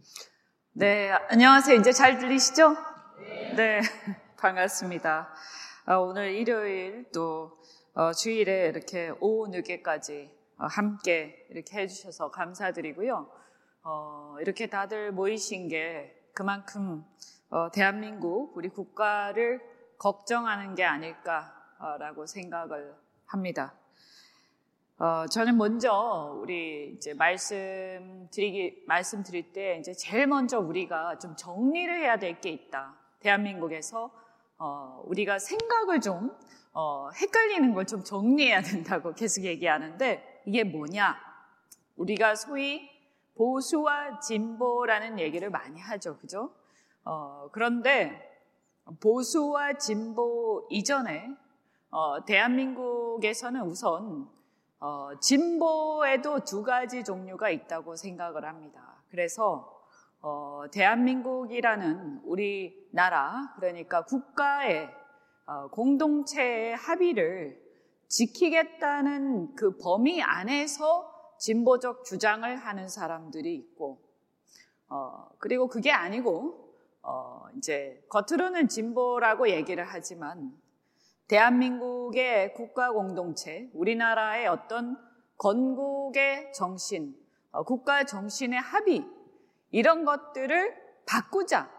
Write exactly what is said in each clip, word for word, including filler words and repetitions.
네, 안녕하세요. 이제 잘 들리시죠? 네, 네 반갑습니다. 어, 오늘 일요일 또 어, 주일에 이렇게 오후 늦게까지 어, 함께 이렇게 해주셔서 감사드리고요. 어, 이렇게 다들 모이신 게 그만큼 어, 대한민국 우리 국가를 걱정하는 게 아닐까라고 생각을 합니다. 어, 저는 먼저 우리 이제 말씀드리기, 말씀드릴 때 이제 제일 먼저 우리가 좀 정리를 해야 될 게 있다. 대한민국에서, 어, 우리가 생각을 좀, 어, 헷갈리는 걸 좀 정리해야 된다고 계속 얘기하는데 이게 뭐냐? 우리가 소위 보수와 진보라는 얘기를 많이 하죠. 그죠? 어, 그런데 보수와 진보 이전에, 어, 대한민국에서는 우선 어, 진보에도 두 가지 종류가 있다고 생각을 합니다. 그래서 어, 대한민국이라는 우리나라, 그러니까 국가의 어, 공동체의 합의를 지키겠다는 그 범위 안에서 진보적 주장을 하는 사람들이 있고, 어, 그리고 그게 아니고 어, 이제 겉으로는 진보라고 얘기를 하지만 대한민국의 국가 공동체, 우리나라의 어떤 건국의 정신, 국가 정신의 합의, 이런 것들을 바꾸자라고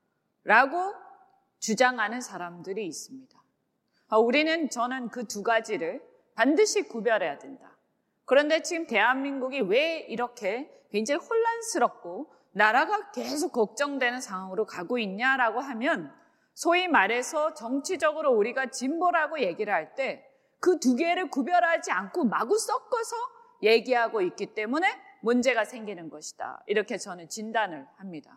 주장하는 사람들이 있습니다. 우리는, 저는 그 두 가지를 반드시 구별해야 된다. 그런데 지금 대한민국이 왜 이렇게 굉장히 혼란스럽고 나라가 계속 걱정되는 상황으로 가고 있냐라고 하면, 소위 말해서 정치적으로 우리가 진보라고 얘기를 할 때 그 두 개를 구별하지 않고 마구 섞어서 얘기하고 있기 때문에 문제가 생기는 것이다. 이렇게 저는 진단을 합니다.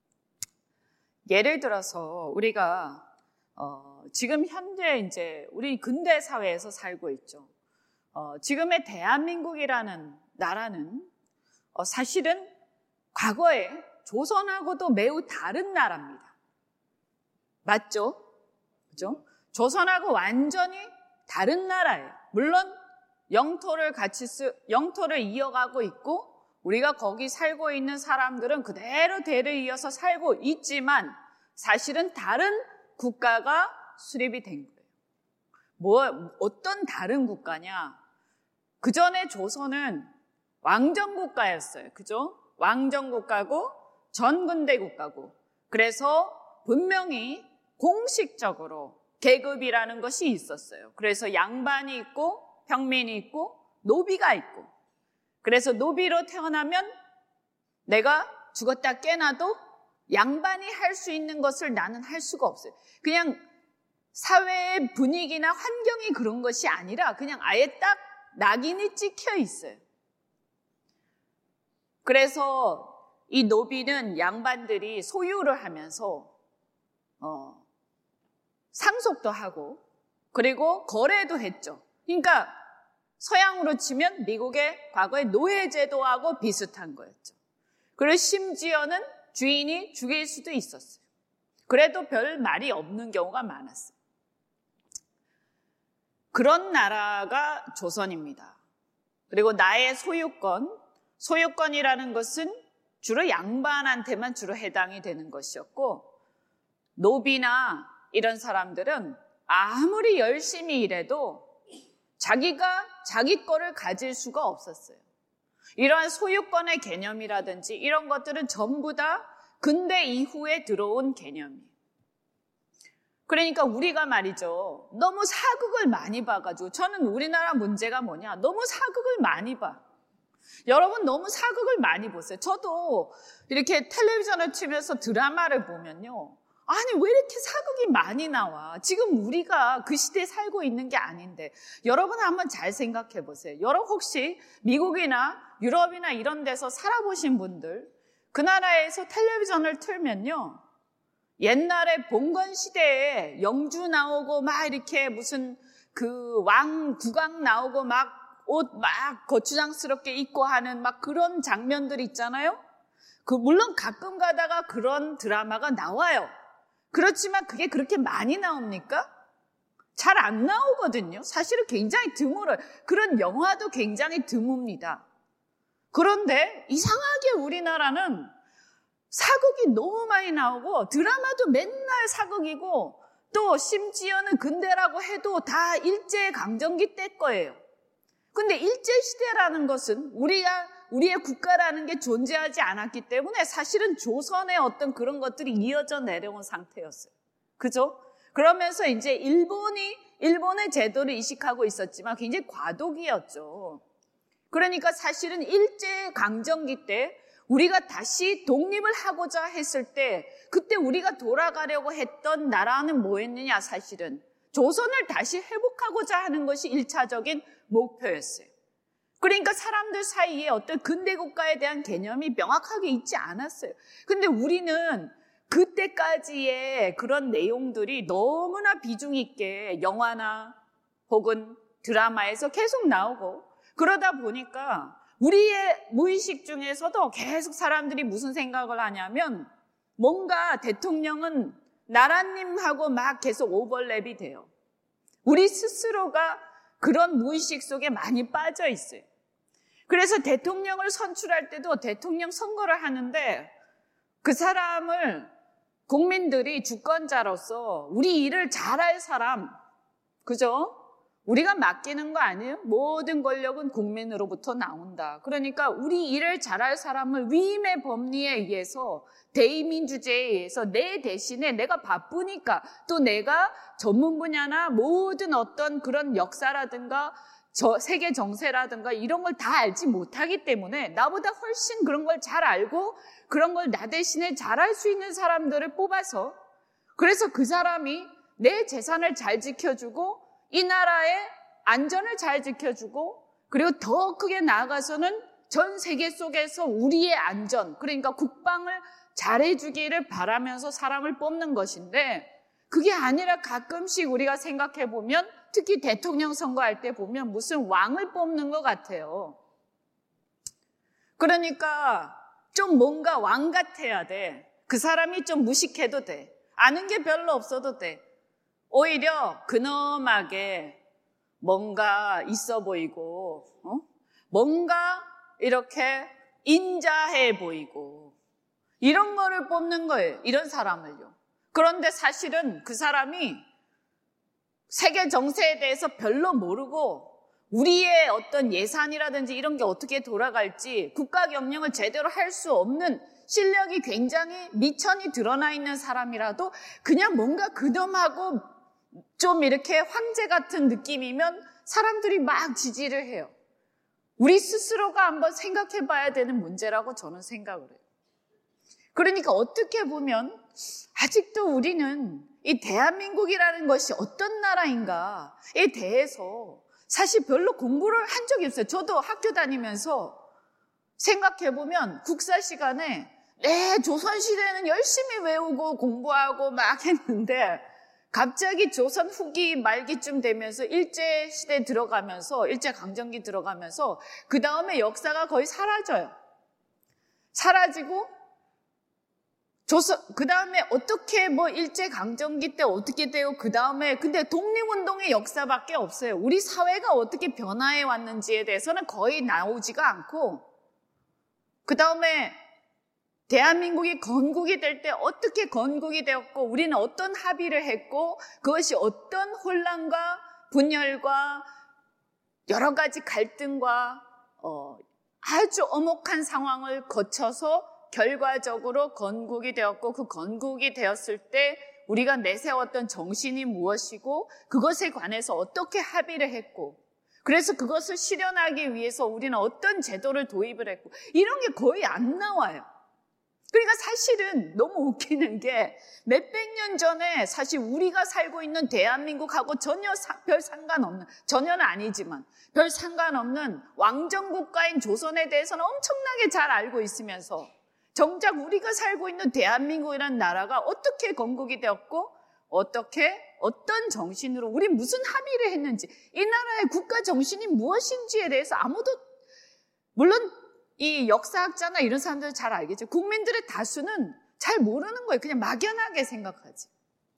예를 들어서 우리가 어, 지금 현재 이제 우리 근대 사회에서 살고 있죠. 어, 지금의 대한민국이라는 나라는 어, 사실은 과거에 조선하고도 매우 다른 나라입니다. 맞죠? 그죠? 조선하고 완전히 다른 나라예요. 물론 영토를 같이 쓰, 영토를 이어가고 있고 우리가 거기 살고 있는 사람들은 그대로 대를 이어서 살고 있지만 사실은 다른 국가가 수립이 된 거예요. 뭐 어떤 다른 국가냐? 그 전에 조선은 왕정국가였어요. 그죠? 왕정국가고 전근대 국가고, 그래서 분명히 공식적으로 계급이라는 것이 있었어요. 그래서 양반이 있고 평민이 있고 노비가 있고, 그래서 노비로 태어나면 내가 죽었다 깨나도 양반이 할 수 있는 것을 나는 할 수가 없어요. 그냥 사회의 분위기나 환경이 그런 것이 아니라 그냥 아예 딱 낙인이 찍혀 있어요. 그래서 이 노비는 양반들이 소유를 하면서 어, 상속도 하고 그리고 거래도 했죠. 그러니까 서양으로 치면 미국의 과거의 노예제도하고 비슷한 거였죠. 그리고 심지어는 주인이 죽일 수도 있었어요. 그래도 별 말이 없는 경우가 많았어요. 그런 나라가 조선입니다. 그리고 나의 소유권, 소유권이라는 것은 주로 양반한테만 주로 해당이 되는 것이었고, 노비나 이런 사람들은 아무리 열심히 일해도 자기가 자기 거를 가질 수가 없었어요. 이러한 소유권의 개념이라든지 이런 것들은 전부 다 근대 이후에 들어온 개념이에요. 그러니까 우리가 말이죠, 너무 사극을 많이 봐가지고, 저는 우리나라 문제가 뭐냐, 너무 사극을 많이 봐. 여러분 너무 사극을 많이 보세요. 저도 이렇게 텔레비전을 치면서 드라마를 보면요, 아니 왜 이렇게 사극이 많이 나와? 지금 우리가 그 시대에 살고 있는 게 아닌데. 여러분 한번 잘 생각해 보세요. 여러분 혹시 미국이나 유럽이나 이런 데서 살아보신 분들, 그 나라에서 텔레비전을 틀면요, 옛날에 봉건 시대에 영주 나오고 막 이렇게 무슨 그 왕 국왕 나오고 막 옷 막 거추장스럽게 입고 하는 막 그런 장면들 있잖아요. 그 물론 가끔 가다가 그런 드라마가 나와요. 그렇지만 그게 그렇게 많이 나옵니까? 잘 안 나오거든요. 사실은 굉장히 드물어요. 그런 영화도 굉장히 드뭅니다. 그런데 이상하게 우리나라는 사극이 너무 많이 나오고 드라마도 맨날 사극이고 또 심지어는 근대라고 해도 다 일제강점기 때 거예요. 근데 일제시대라는 것은 우리가, 우리의 국가라는 게 존재하지 않았기 때문에 사실은 조선의 어떤 그런 것들이 이어져 내려온 상태였어요. 그죠? 그러면서 이제 일본이, 일본의 제도를 이식하고 있었지만 굉장히 과도기였죠. 그러니까 사실은 일제강점기 때 우리가 다시 독립을 하고자 했을 때 그때 우리가 돌아가려고 했던 나라는 뭐였느냐 사실은 조선을 다시 회복하고자 하는 것이 일차적인 목표였어요. 그러니까 사람들 사이에 어떤 근대국가에 대한 개념이 명확하게 있지 않았어요. 근데 우리는 그때까지의 그런 내용들이 너무나 비중 있게 영화나 혹은 드라마에서 계속 나오고 그러다 보니까 우리의 무의식 중에서도 계속 사람들이 무슨 생각을 하냐면 뭔가 대통령은 나라님하고 막 계속 오버랩이 돼요. 우리 스스로가 그런 무의식 속에 많이 빠져 있어요. 그래서 대통령을 선출할 때도 대통령 선거를 하는데 그 사람을 국민들이 주권자로서 우리 일을 잘할 사람, 그죠? 우리가 맡기는 거 아니에요? 모든 권력은 국민으로부터 나온다. 그러니까 우리 일을 잘할 사람을 위임의 법리에 의해서 대의민주제에 의해서 내 대신에 내가 바쁘니까 또 내가 전문 분야나 모든 어떤 그런 역사라든가 저 세계 정세라든가 이런 걸 다 알지 못하기 때문에 나보다 훨씬 그런 걸 잘 알고 그런 걸 나 대신에 잘할 수 있는 사람들을 뽑아서 그래서 그 사람이 내 재산을 잘 지켜주고 이 나라의 안전을 잘 지켜주고 그리고 더 크게 나아가서는 전 세계 속에서 우리의 안전, 그러니까 국방을 잘해주기를 바라면서 사람을 뽑는 것인데 그게 아니라 가끔씩 우리가 생각해보면 특히 대통령 선거할 때 보면 무슨 왕을 뽑는 것 같아요. 그러니까 좀 뭔가 왕 같아야 돼. 그 사람이 좀 무식해도 돼. 아는 게 별로 없어도 돼. 오히려 근엄하게 뭔가 있어 보이고 어? 뭔가 이렇게 인자해 보이고 이런 거를 뽑는 거예요. 이런 사람을요. 그런데 사실은 그 사람이 세계 정세에 대해서 별로 모르고 우리의 어떤 예산이라든지 이런 게 어떻게 돌아갈지 국가 경영을 제대로 할 수 없는 실력이 굉장히 미천이 드러나 있는 사람이라도 그냥 뭔가 근엄하고 좀 이렇게 황제 같은 느낌이면 사람들이 막 지지를 해요. 우리 스스로가 한번 생각해 봐야 되는 문제라고 저는 생각을 해요. 그러니까 어떻게 보면 아직도 우리는 이 대한민국이라는 것이 어떤 나라인가에 대해서 사실 별로 공부를 한 적이 없어요. 저도 학교 다니면서 생각해 보면 국사 시간에 네, 조선시대는 열심히 외우고 공부하고 막 했는데 갑자기 조선 후기 말기쯤 되면서 일제시대 들어가면서 일제강점기 들어가면서 그 다음에 역사가 거의 사라져요. 사라지고 조선 그 다음에 어떻게 뭐 일제강점기 때 어떻게 돼요? 그 다음에 근데 독립운동의 역사밖에 없어요. 우리 사회가 어떻게 변화해 왔는지에 대해서는 거의 나오지가 않고 그 다음에 대한민국이 건국이 될 때 어떻게 건국이 되었고 우리는 어떤 합의를 했고 그것이 어떤 혼란과 분열과 여러 가지 갈등과 어, 아주 엄혹한 상황을 거쳐서 결과적으로 건국이 되었고 그 건국이 되었을 때 우리가 내세웠던 정신이 무엇이고 그것에 관해서 어떻게 합의를 했고 그래서 그것을 실현하기 위해서 우리는 어떤 제도를 도입을 했고 이런 게 거의 안 나와요. 그러니까 사실은 너무 웃기는 게 몇백 년 전에 사실 우리가 살고 있는 대한민국하고 전혀 사, 별 상관없는, 전혀는 아니지만 별 상관없는 왕정국가인 조선에 대해서는 엄청나게 잘 알고 있으면서 정작 우리가 살고 있는 대한민국이라는 나라가 어떻게 건국이 되었고 어떻게 어떤 정신으로 우리 무슨 합의를 했는지 이 나라의 국가 정신이 무엇인지에 대해서 아무도 물론 이 역사학자나 이런 사람들은 잘 알겠죠. 국민들의 다수는 잘 모르는 거예요. 그냥 막연하게 생각하지.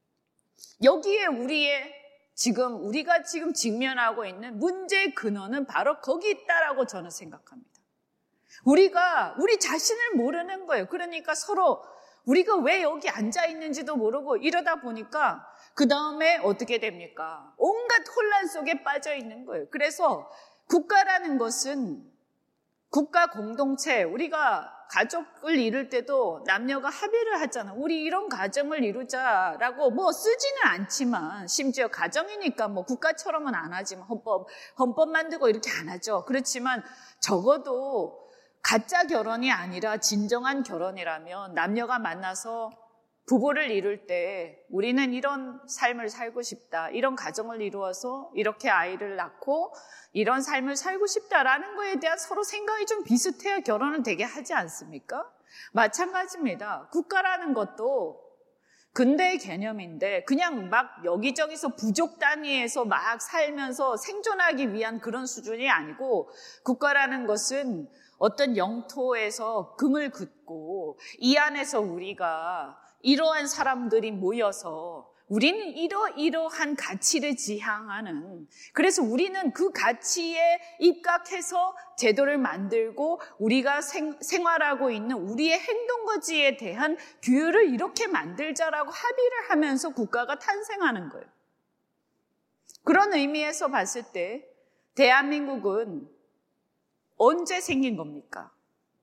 여기에 우리의 지금 우리가 지금 직면하고 있는 문제의 근원은 바로 거기 있다라고 저는 생각합니다. 우리가 우리 자신을 모르는 거예요. 그러니까 서로 우리가 왜 여기 앉아 있는지도 모르고 이러다 보니까 그 다음에 어떻게 됩니까? 온갖 혼란 속에 빠져 있는 거예요. 그래서 국가라는 것은 국가 공동체, 우리가 가족을 이룰 때도 남녀가 합의를 하잖아. 우리 이런 가정을 이루자라고 뭐 쓰지는 않지만, 심지어 가정이니까 뭐 국가처럼은 안 하지만 헌법, 헌법 만들고 이렇게 안 하죠. 그렇지만 적어도 가짜 결혼이 아니라 진정한 결혼이라면 남녀가 만나서 부부를 이룰 때 우리는 이런 삶을 살고 싶다. 이런 가정을 이루어서 이렇게 아이를 낳고 이런 삶을 살고 싶다라는 거에 대한 서로 생각이 좀 비슷해야 결혼을 되게 하지 않습니까? 마찬가지입니다. 국가라는 것도 근대의 개념인데 그냥 막 여기저기서 부족 단위에서 막 살면서 생존하기 위한 그런 수준이 아니고, 국가라는 것은 어떤 영토에서 금을 긋고 이 안에서 우리가 이러한 사람들이 모여서 우리는 이러이러한 가치를 지향하는, 그래서 우리는 그 가치에 입각해서 제도를 만들고 우리가 생, 생활하고 있는 우리의 행동거지에 대한 규율을 이렇게 만들자라고 합의를 하면서 국가가 탄생하는 거예요. 그런 의미에서 봤을 때 대한민국은 언제 생긴 겁니까?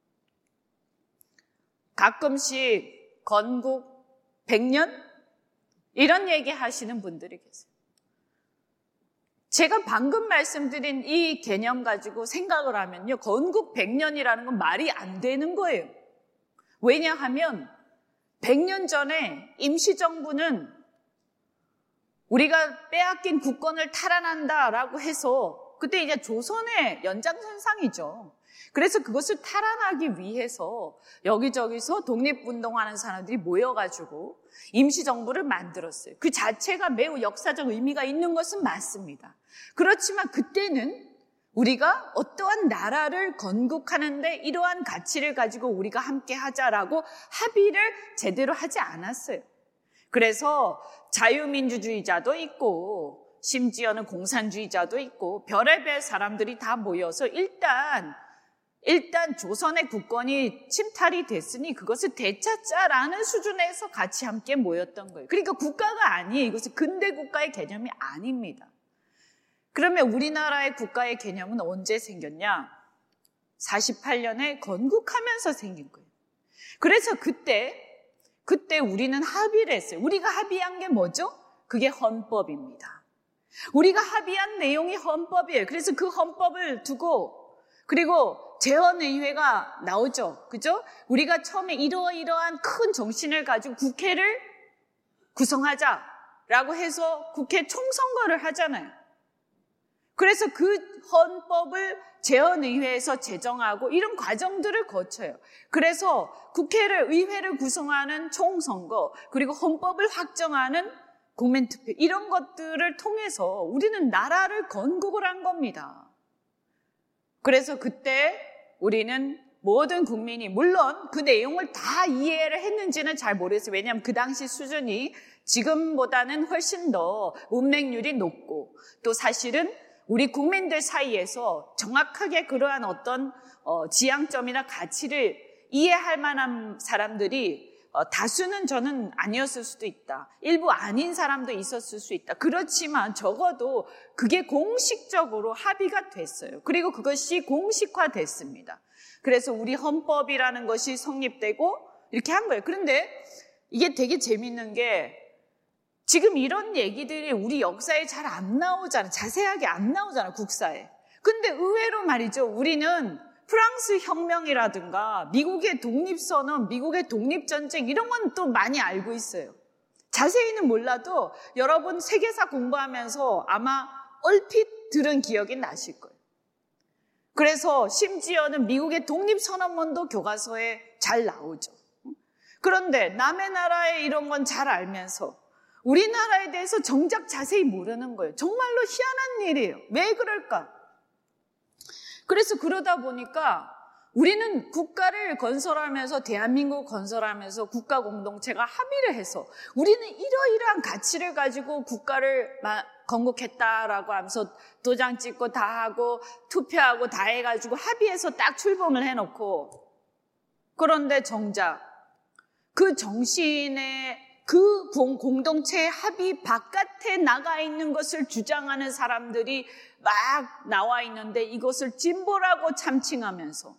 가끔씩 건국 백 년? 이런 얘기 하시는 분들이 계세요. 제가 방금 말씀드린 이 개념 가지고 생각을 하면요, 건국 백 년이라는 건 말이 안 되는 거예요. 왜냐하면 백 년 전에 임시정부는 우리가 빼앗긴 국권을 탈환한다라고 해서, 그때 이제 조선의 연장선상이죠. 그래서 그것을 탈환하기 위해서 여기저기서 독립운동하는 사람들이 모여가지고 임시정부를 만들었어요. 그 자체가 매우 역사적 의미가 있는 것은 맞습니다. 그렇지만 그때는 우리가 어떠한 나라를 건국하는데 이러한 가치를 가지고 우리가 함께 하자라고 합의를 제대로 하지 않았어요. 그래서 자유민주주의자도 있고 심지어는 공산주의자도 있고 별의별 사람들이 다 모여서 일단 일단 조선의 국권이 침탈이 됐으니 그것을 되찾자라는 수준에서 같이 함께 모였던 거예요. 그러니까 국가가 아니에요. 이것은 근대 국가의 개념이 아닙니다. 그러면 우리나라의 국가의 개념은 언제 생겼냐? 사십팔 년에 건국하면서 생긴 거예요. 그래서 그때 그때 우리는 합의를 했어요. 우리가 합의한 게 뭐죠? 그게 헌법입니다. 우리가 합의한 내용이 헌법이에요. 그래서 그 헌법을 두고, 그리고 재헌의회가 나오죠. 그죠? 우리가 처음에 이러이러한 큰 정신을 가지고 국회를 구성하자라고 해서 국회 총선거를 하잖아요. 그래서 그 헌법을 재헌의회에서 제정하고 이런 과정들을 거쳐요. 그래서 국회를, 의회를 구성하는 총선거, 그리고 헌법을 확정하는 국민투표, 이런 것들을 통해서 우리는 나라를 건국을 한 겁니다. 그래서 그때 우리는 모든 국민이, 물론 그 내용을 다 이해를 했는지는 잘 모르겠어요. 왜냐하면 그 당시 수준이 지금보다는 훨씬 더 문맹률이 높고, 또 사실은 우리 국민들 사이에서 정확하게 그러한 어떤 어, 지향점이나 가치를 이해할 만한 사람들이 어, 다수는 저는 아니었을 수도 있다. 일부 아닌 사람도 있었을 수 있다. 그렇지만 적어도 그게 공식적으로 합의가 됐어요. 그리고 그것이 공식화됐습니다. 그래서 우리 헌법이라는 것이 성립되고 이렇게 한 거예요. 그런데 이게 되게 재밌는 게, 지금 이런 얘기들이 우리 역사에 잘 안 나오잖아. 자세하게 안 나오잖아, 국사에. 근데 의외로 말이죠. 우리는 프랑스 혁명이라든가 미국의 독립선언, 미국의 독립전쟁, 이런 건 또 많이 알고 있어요. 자세히는 몰라도 여러분 세계사 공부하면서 아마 얼핏 들은 기억이 나실 거예요. 그래서 심지어는 미국의 독립선언문도 교과서에 잘 나오죠. 그런데 남의 나라의 이런 건 잘 알면서 우리나라에 대해서 정작 자세히 모르는 거예요. 정말로 희한한 일이에요. 왜 그럴까? 그래서 그러다 보니까 우리는 국가를 건설하면서, 대한민국을 건설하면서 국가 공동체가 합의를 해서 우리는 이러이러한 가치를 가지고 국가를 건국했다라고 하면서 도장 찍고 다 하고 투표하고 다 해가지고 합의해서 딱 출범을 해놓고, 그런데 정작 그 정신의 그 공동체의 합의 바깥에 나가 있는 것을 주장하는 사람들이 막 나와 있는데, 이것을 진보라고 참칭하면서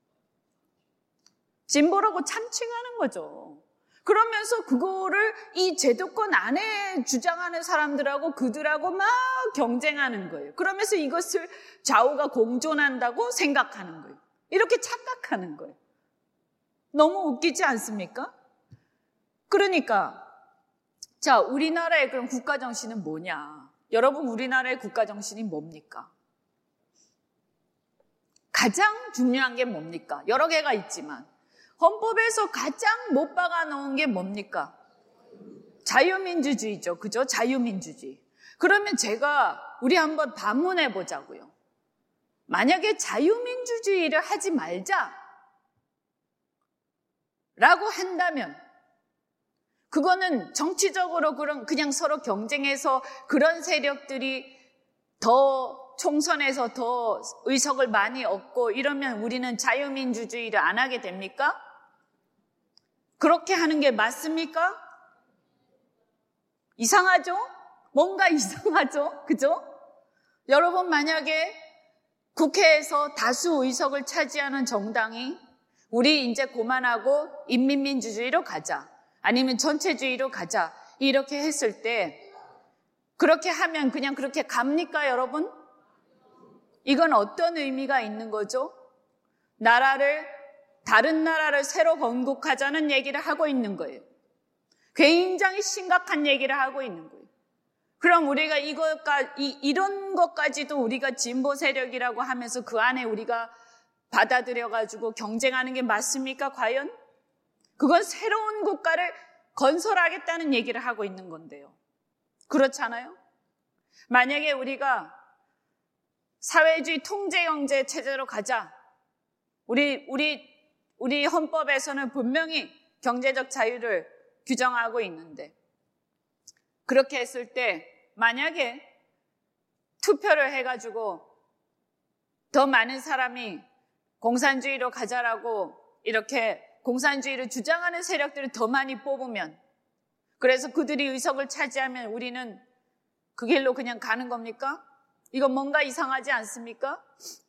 진보라고 참칭하는 거죠. 그러면서 그거를 이 제도권 안에 주장하는 사람들하고 그들하고 막 경쟁하는 거예요. 그러면서 이것을 좌우가 공존한다고 생각하는 거예요. 이렇게 착각하는 거예요. 너무 웃기지 않습니까? 그러니까 자, 우리나라의 그럼 국가정신은 뭐냐? 여러분, 우리나라의 국가정신이 뭡니까? 가장 중요한 게 뭡니까? 여러 개가 있지만 헌법에서 가장 못 박아 놓은 게 뭡니까? 자유민주주의죠. 그죠? 자유민주주의. 그러면 제가 우리 한번 반문해 보자고요. 만약에 자유민주주의를 하지 말자 라고 한다면, 그거는 정치적으로 그런 그냥 서로 경쟁해서 그런 세력들이 더 총선에서 더 의석을 많이 얻고 이러면 우리는 자유민주주의를 안 하게 됩니까? 그렇게 하는 게 맞습니까? 이상하죠? 뭔가 이상하죠? 그죠? 여러분, 만약에 국회에서 다수 의석을 차지하는 정당이 우리 이제 그만하고 인민민주주의로 가자, 아니면 전체주의로 가자, 이렇게 했을 때, 그렇게 하면 그냥 그렇게 갑니까, 여러분? 이건 어떤 의미가 있는 거죠? 나라를, 다른 나라를 새로 건국하자는 얘기를 하고 있는 거예요. 굉장히 심각한 얘기를 하고 있는 거예요. 그럼 우리가 이것까, 이, 이런 것까지도 우리가 진보 세력이라고 하면서 그 안에 우리가 받아들여가지고 경쟁하는 게 맞습니까, 과연? 그건 새로운 국가를 건설하겠다는 얘기를 하고 있는 건데요. 그렇잖아요? 만약에 우리가 사회주의 통제경제 체제로 가자. 우리, 우리, 우리 헌법에서는 분명히 경제적 자유를 규정하고 있는데, 그렇게 했을 때 만약에 투표를 해가지고 더 많은 사람이 공산주의로 가자라고 이렇게 공산주의를 주장하는 세력들을 더 많이 뽑으면, 그래서 그들이 의석을 차지하면 우리는 그 길로 그냥 가는 겁니까? 이건 뭔가 이상하지 않습니까?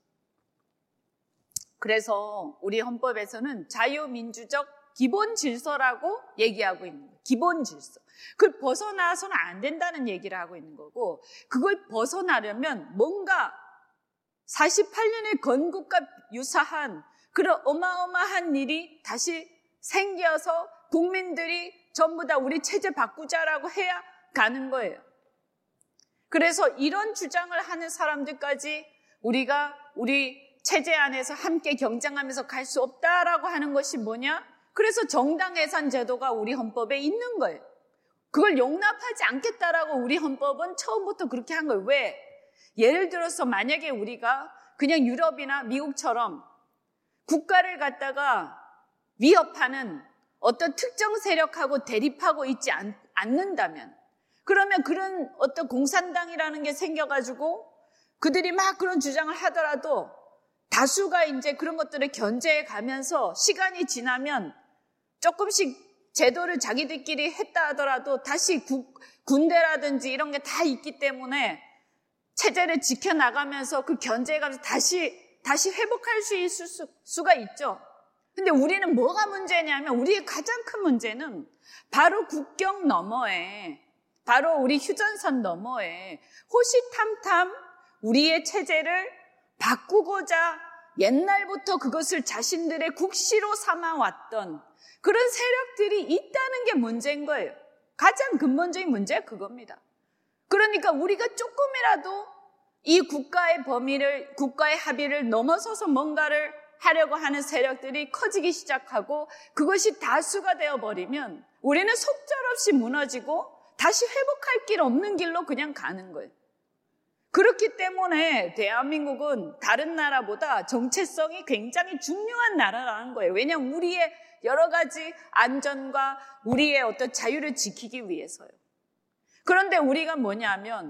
그래서 우리 헌법에서는 자유민주적 기본 질서라고 얘기하고 있는 거예요. 기본 질서. 그걸 벗어나서는 안 된다는 얘기를 하고 있는 거고, 그걸 벗어나려면 뭔가 사십팔 년의 건국과 유사한 그런 어마어마한 일이 다시 생겨서 국민들이 전부 다 우리 체제 바꾸자라고 해야 가는 거예요. 그래서 이런 주장을 하는 사람들까지 우리가 우리 체제 안에서 함께 경쟁하면서 갈 수 없다라고 하는 것이 뭐냐? 그래서 정당 예산 제도가 우리 헌법에 있는 거예요. 그걸 용납하지 않겠다라고 우리 헌법은 처음부터 그렇게 한 거예요. 왜? 예를 들어서 만약에 우리가 그냥 유럽이나 미국처럼 국가를 갖다가 위협하는 어떤 특정 세력하고 대립하고 있지 않, 않는다면, 그러면 그런 어떤 공산당이라는 게 생겨가지고 그들이 막 그런 주장을 하더라도 다수가 이제 그런 것들을 견제해 가면서 시간이 지나면 조금씩 제도를 자기들끼리 했다 하더라도 다시 국, 군대라든지 이런 게 다 있기 때문에 체제를 지켜나가면서 그 견제해 가면서 다시 다시 회복할 수 있을 수, 수가 있죠. 근데 우리는 뭐가 문제냐면, 우리의 가장 큰 문제는 바로 국경 너머에, 바로 우리 휴전선 너머에 호시탐탐 우리의 체제를 바꾸고자 옛날부터 그것을 자신들의 국시로 삼아왔던 그런 세력들이 있다는 게 문제인 거예요. 가장 근본적인 문제가 그겁니다. 그러니까 우리가 조금이라도 이 국가의 범위를, 국가의 합의를 넘어서서 뭔가를 하려고 하는 세력들이 커지기 시작하고 그것이 다수가 되어버리면 우리는 속절없이 무너지고 다시 회복할 길 없는 길로 그냥 가는 거예요. 그렇기 때문에 대한민국은 다른 나라보다 정체성이 굉장히 중요한 나라라는 거예요. 왜냐하면 우리의 여러 가지 안전과 우리의 어떤 자유를 지키기 위해서요. 그런데 우리가 뭐냐면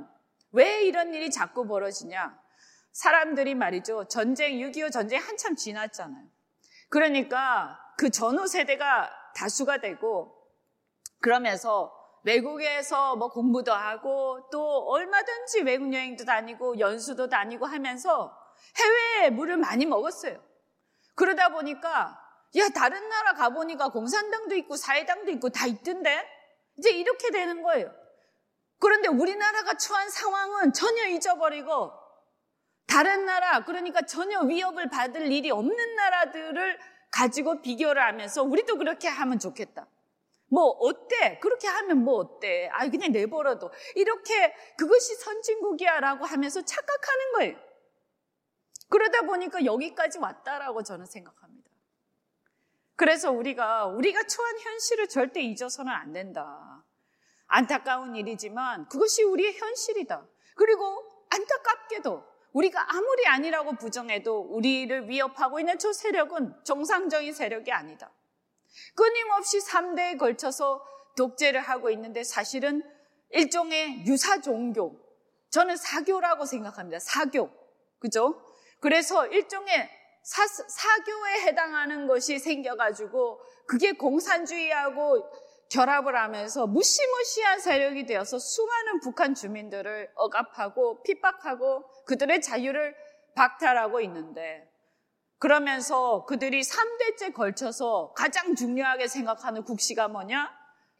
왜 이런 일이 자꾸 벌어지냐? 사람들이 말이죠. 전쟁, 육이오 전쟁 한참 지났잖아요. 그러니까 그 전후 세대가 다수가 되고 그러면서 외국에서 뭐 공부도 하고 또 얼마든지 외국 여행도 다니고 연수도 다니고 하면서 해외에 물을 많이 먹었어요. 그러다 보니까 야 다른 나라 가보니까 공산당도 있고 사회당도 있고 다 있던데 이제 이렇게 되는 거예요. 그런데 우리나라가 처한 상황은 전혀 잊어버리고 다른 나라 그러니까 전혀 위협을 받을 일이 없는 나라들을 가지고 비교를 하면서 우리도 그렇게 하면 좋겠다. 뭐 어때? 그렇게 하면 뭐 어때? 아 그냥 내버려둬. 이렇게 그것이 선진국이야 라고 하면서 착각하는 거예요. 그러다 보니까 여기까지 왔다라고 저는 생각합니다. 그래서 우리가 우리가 처한 현실을 절대 잊어서는 안 된다. 안타까운 일이지만 그것이 우리의 현실이다. 그리고 안타깝게도 우리가 아무리 아니라고 부정해도 우리를 위협하고 있는 저 세력은 정상적인 세력이 아니다. 끊임없이 삼 대에 걸쳐서 독재를 하고 있는데 사실은 일종의 유사 종교, 저는 사교라고 생각합니다. 사교, 그죠? 그래서 일종의 사, 사교에 해당하는 것이 생겨가지고 그게 공산주의하고 결합을 하면서 무시무시한 세력이 되어서 수많은 북한 주민들을 억압하고 핍박하고 그들의 자유를 박탈하고 있는데 그러면서 그들이 삼 대째 걸쳐서 가장 중요하게 생각하는 국시가 뭐냐?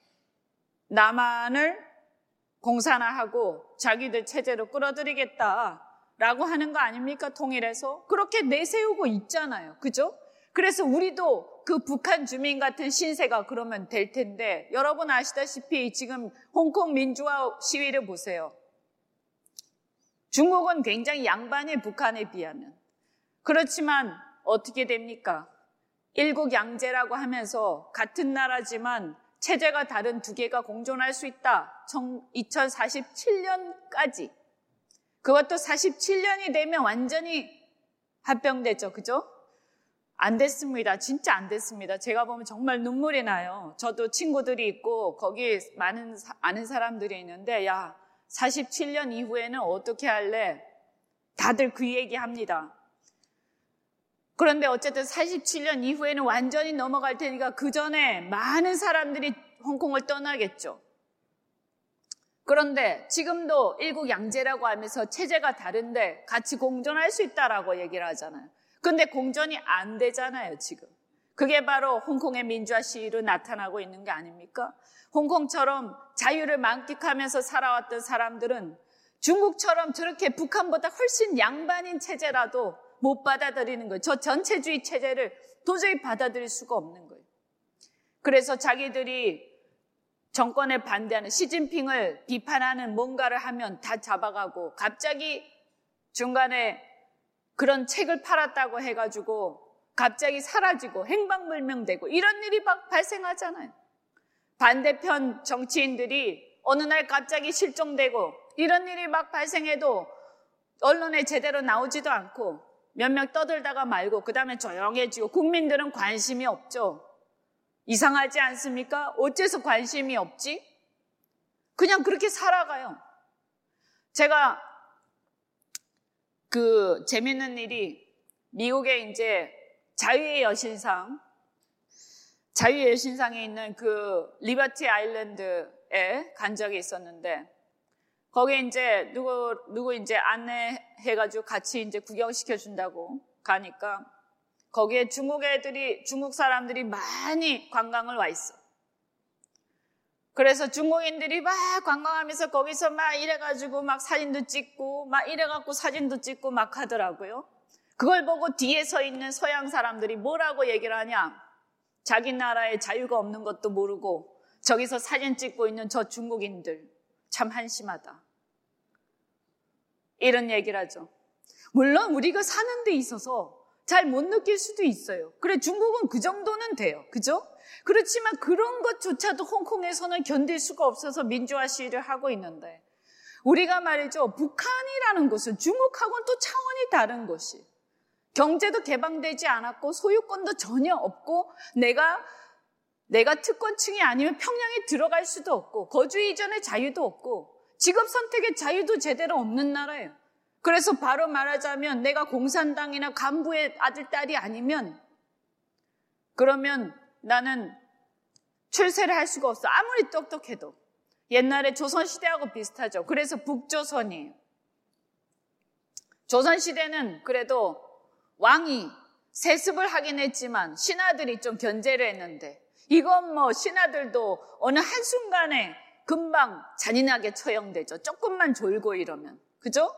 남한을 공산화하고 자기들 체제로 끌어들이겠다라고 하는 거 아닙니까? 통일해서. 그렇게 내세우고 있잖아요. 그죠? 그래서 우리도 그 북한 주민 같은 신세가 그러면 될 텐데 여러분 아시다시피 지금 홍콩 민주화 시위를 보세요. 중국은 굉장히 양반의 북한에 비하면. 그렇지만 어떻게 됩니까? 일국 양제라고 하면서 같은 나라지만 체제가 다른 두 개가 공존할 수 있다. 이천사십칠 년까지. 그것도 사십칠 년이 되면 완전히 합병되죠. 그죠? 안 됐습니다. 진짜 안 됐습니다. 제가 보면 정말 눈물이 나요. 저도 친구들이 있고 거기 많은 사, 아는 사람들이 있는데 야 사십칠 년 이후에는 어떻게 할래? 다들 그 얘기합니다. 그런데 어쨌든 사십칠 년 이후에는 완전히 넘어갈 테니까 그 전에 많은 사람들이 홍콩을 떠나겠죠. 그런데 지금도 일국 양제라고 하면서 체제가 다른데 같이 공존할 수 있다라고 얘기를 하잖아요. 근데 공존이 안 되잖아요, 지금. 그게 바로 홍콩의 민주화 시위로 나타나고 있는 게 아닙니까? 홍콩처럼 자유를 만끽하면서 살아왔던 사람들은 중국처럼 저렇게 북한보다 훨씬 양반인 체제라도 못 받아들이는 거예요. 저 전체주의 체제를 도저히 받아들일 수가 없는 거예요. 그래서 자기들이 정권에 반대하는 시진핑을 비판하는 뭔가를 하면 다 잡아가고 갑자기 중간에 그런 책을 팔았다고 해가지고 갑자기 사라지고 행방불명되고 이런 일이 막 발생하잖아요. 반대편 정치인들이 어느 날 갑자기 실종되고 이런 일이 막 발생해도 언론에 제대로 나오지도 않고 몇 명 떠들다가 말고 그 다음에 조용해지고 국민들은 관심이 없죠. 이상하지 않습니까? 어째서 관심이 없지? 그냥 그렇게 살아가요. 제가 그 재밌는 일이 미국의 이제 자유의 여신상, 자유의 여신상에 있는 그 리버티 아일랜드에 간 적이 있었는데 거기에 이제 누구, 누구 이제 안내해가지고 같이 이제 구경시켜준다고 가니까 거기에 중국 애들이, 중국 사람들이 많이 관광을 와 있어. 그래서 중국인들이 막 관광하면서 거기서 막 이래가지고 막 사진도 찍고 막 이래갖고 사진도 찍고 막 하더라고요. 그걸 보고 뒤에 서 있는 서양 사람들이 뭐라고 얘기를 하냐. 자기 나라에 자유가 없는 것도 모르고 저기서 사진 찍고 있는 저 중국인들 참 한심하다. 이런 얘기를 하죠. 물론 우리가 사는 데 있어서 잘 못 느낄 수도 있어요. 그래 중국은 그 정도는 돼요. 그죠? 그렇지만 그런 것조차도 홍콩에서는 견딜 수가 없어서 민주화 시위를 하고 있는데 우리가 말이죠. 북한이라는 것은 중국하고는 또 차원이 다른 것이 경제도 개방되지 않았고 소유권도 전혀 없고 내가 내가 특권층이 아니면 평양에 들어갈 수도 없고 거주 이전의 자유도 없고 직업 선택의 자유도 제대로 없는 나라예요. 그래서 바로 말하자면 내가 공산당이나 간부의 아들, 딸이 아니면 그러면 나는 출세를 할 수가 없어. 아무리 똑똑해도. 옛날에 조선시대하고 비슷하죠. 그래서 북조선이에요. 조선시대는 그래도 왕이 세습을 하긴 했지만 신하들이 좀 견제를 했는데 이건 뭐 신하들도 어느 한순간에 금방 잔인하게 처형되죠. 조금만 졸고 이러면. 그죠?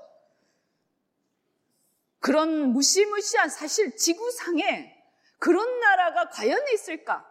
그런 무시무시한 사실 지구상에 그런 나라가 과연 있을까?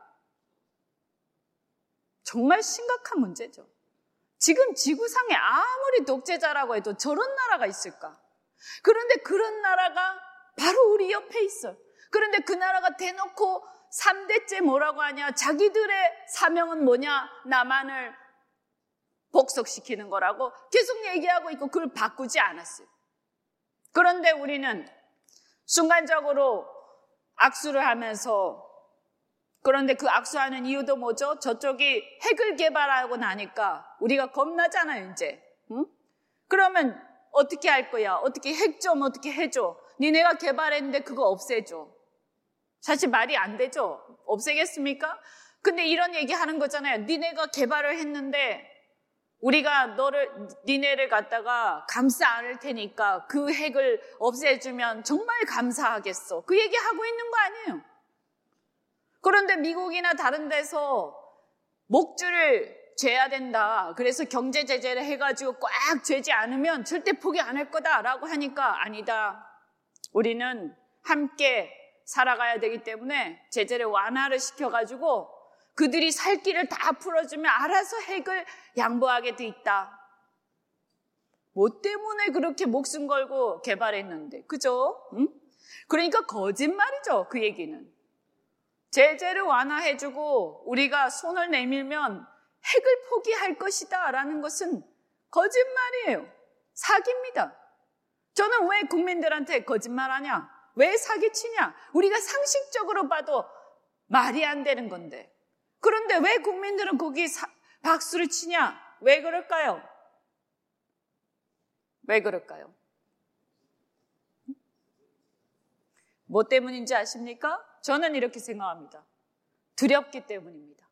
정말 심각한 문제죠. 지금 지구상에 아무리 독재자라고 해도 저런 나라가 있을까? 그런데 그런 나라가 바로 우리 옆에 있어요. 그런데 그 나라가 대놓고 삼 대째 뭐라고 하냐? 자기들의 사명은 뭐냐? 남한을 복속시키는 거라고 계속 얘기하고 있고 그걸 바꾸지 않았어요. 그런데 우리는 순간적으로 악수를 하면서 그런데 그 악수하는 이유도 뭐죠? 저쪽이 핵을 개발하고 나니까 우리가 겁나잖아요, 이제. 응? 그러면 어떻게 할 거야? 어떻게 핵 좀 어떻게 해줘? 니네가 개발했는데 그거 없애줘. 사실 말이 안 되죠? 없애겠습니까? 근데 이런 얘기 하는 거잖아요. 니네가 개발을 했는데 우리가 너를, 니네를 갖다가 감싸 안을 테니까 그 핵을 없애주면 정말 감사하겠어. 그 얘기 하고 있는 거 아니에요. 그런데 미국이나 다른 데서 목줄을 죄야 된다. 그래서 경제 제재를 해가지고 꽉 죄지 않으면 절대 포기 안 할 거다라고 하니까 아니다. 우리는 함께 살아가야 되기 때문에 제재를 완화를 시켜가지고 그들이 살 길을 다 풀어주면 알아서 핵을 양보하게 돼 있다. 뭐 때문에 그렇게 목숨 걸고 개발했는데, 그죠? 응? 그러니까 거짓말이죠, 그 얘기는. 제재를 완화해주고 우리가 손을 내밀면 핵을 포기할 것이다 라는 것은 거짓말이에요. 사기입니다. 저는 왜 국민들한테 거짓말하냐? 왜 사기치냐? 우리가 상식적으로 봐도 말이 안 되는 건데. 그런데 왜 국민들은 거기 사, 박수를 치냐? 왜 그럴까요? 왜 그럴까요? 뭐 때문인지 아십니까? 저는 이렇게 생각합니다. 두렵기 때문입니다.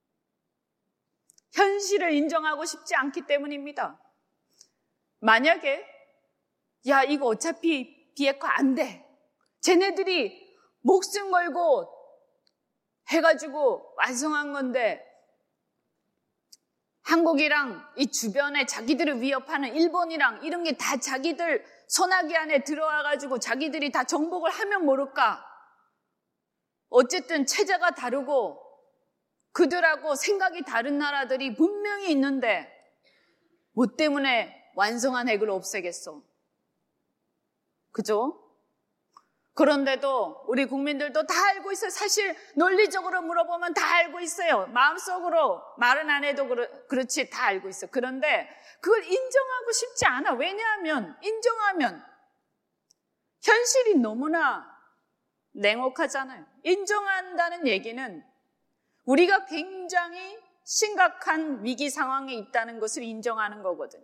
현실을 인정하고 싶지 않기 때문입니다. 만약에 야 이거 어차피 비핵화 안 돼. 쟤네들이 목숨 걸고 해가지고 완성한 건데 한국이랑 이 주변에 자기들을 위협하는 일본이랑 이런 게 다 자기들 손아귀 안에 들어와가지고 자기들이 다 정복을 하면 모를까. 어쨌든 체제가 다르고 그들하고 생각이 다른 나라들이 분명히 있는데 뭐 때문에 완성한 핵을 없애겠어. 그죠? 그런데도 우리 국민들도 다 알고 있어요. 사실 논리적으로 물어보면 다 알고 있어요. 마음속으로 말은 안 해도 그렇, 그렇지 다 알고 있어. 그런데 그걸 인정하고 싶지 않아. 왜냐하면 인정하면 현실이 너무나 냉혹하잖아요. 인정한다는 얘기는 우리가 굉장히 심각한 위기 상황에 있다는 것을 인정하는 거거든요.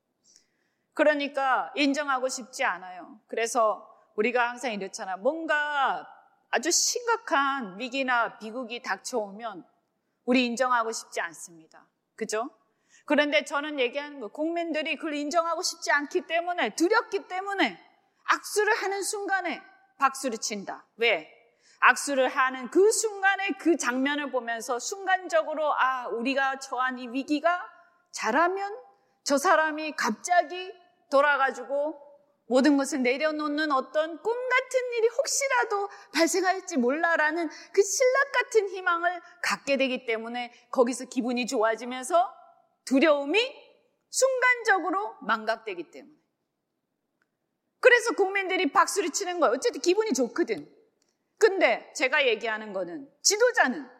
그러니까 인정하고 싶지 않아요. 그래서 우리가 항상 이렇잖아. 뭔가 아주 심각한 위기나 비극이 닥쳐오면 우리 인정하고 싶지 않습니다. 그죠? 그런데 저는 얘기하는 거 국민들이 그걸 인정하고 싶지 않기 때문에 두렵기 때문에 악수를 하는 순간에 박수를 친다. 왜? 악수를 하는 그 순간에 그 장면을 보면서 순간적으로 아 우리가 처한 이 위기가 잘하면 저 사람이 갑자기 돌아가지고 모든 것을 내려놓는 어떤 꿈 같은 일이 혹시라도 발생할지 몰라라는 그 신락 같은 희망을 갖게 되기 때문에 거기서 기분이 좋아지면서 두려움이 순간적으로 망각되기 때문에. 그래서 국민들이 박수를 치는 거예요. 어쨌든 기분이 좋거든. 근데 제가 얘기하는 거는 지도자는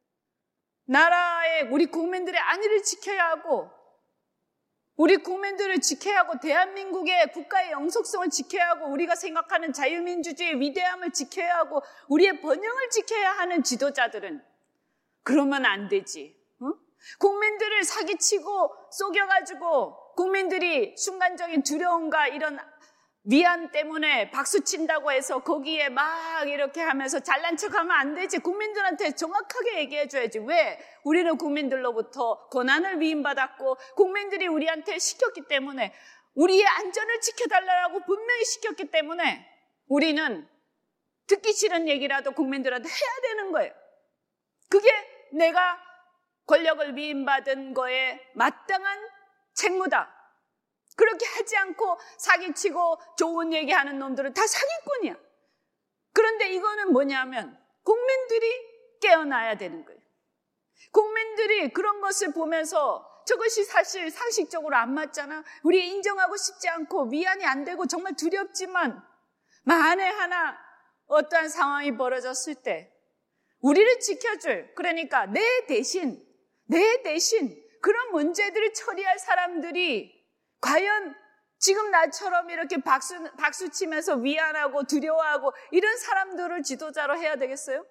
나라의 우리 국민들의 안위를 지켜야 하고 우리 국민들을 지켜야 하고 대한민국의 국가의 영속성을 지켜야 하고 우리가 생각하는 자유민주주의의 위대함을 지켜야 하고 우리의 번영을 지켜야 하는 지도자들은 그러면 안 되지. 어? 국민들을 사기치고 속여가지고 국민들이 순간적인 두려움과 이런 미안 때문에 박수친다고 해서 거기에 막 이렇게 하면서 잘난 척하면 안 되지. 국민들한테 정확하게 얘기해줘야지. 왜? 우리는 국민들로부터 권한을 위임받았고 국민들이 우리한테 시켰기 때문에, 우리의 안전을 지켜달라고 분명히 시켰기 때문에 우리는 듣기 싫은 얘기라도 국민들한테 해야 되는 거예요. 그게 내가 권력을 위임받은 거에 마땅한 책무다. 그렇게 하지 않고 사기치고 좋은 얘기하는 놈들은 다 사기꾼이야. 그런데 이거는 뭐냐면 국민들이 깨어나야 되는 거예요. 국민들이 그런 것을 보면서 저것이 사실 상식적으로 안 맞잖아. 우리 인정하고 싶지 않고 위안이 안 되고 정말 두렵지만, 만에 하나 어떠한 상황이 벌어졌을 때 우리를 지켜줄, 그러니까 내 대신 내 대신 그런 문제들을 처리할 사람들이 과연 지금 나처럼 이렇게 박수, 박수 치면서 위안하고 두려워하고 이런 사람들을 지도자로 해야 되겠어요?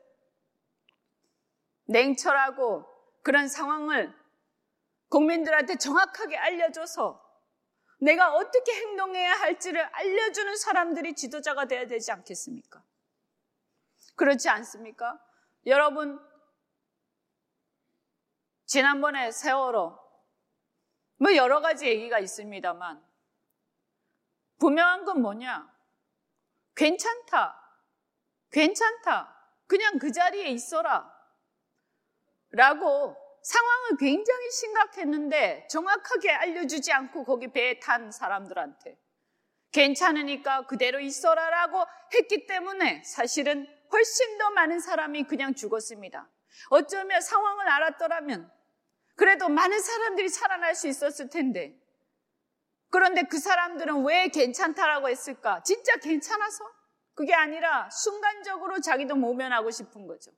냉철하고 그런 상황을 국민들한테 정확하게 알려줘서 내가 어떻게 행동해야 할지를 알려주는 사람들이 지도자가 돼야 되지 않겠습니까? 그렇지 않습니까? 여러분, 지난번에 세월호, 뭐 여러 가지 얘기가 있습니다만 분명한 건 뭐냐? 괜찮다, 괜찮다, 그냥 그 자리에 있어라 라고 상황을 굉장히 심각했는데 정확하게 알려주지 않고 거기 배에 탄 사람들한테 괜찮으니까 그대로 있어라 라고 했기 때문에 사실은 훨씬 더 많은 사람이 그냥 죽었습니다. 어쩌면 상황을 알았더라면 그래도 많은 사람들이 살아날 수 있었을 텐데, 그런데 그 사람들은 왜 괜찮다라고 했을까? 진짜 괜찮아서? 그게 아니라 순간적으로 자기도 모면하고 싶은 거죠.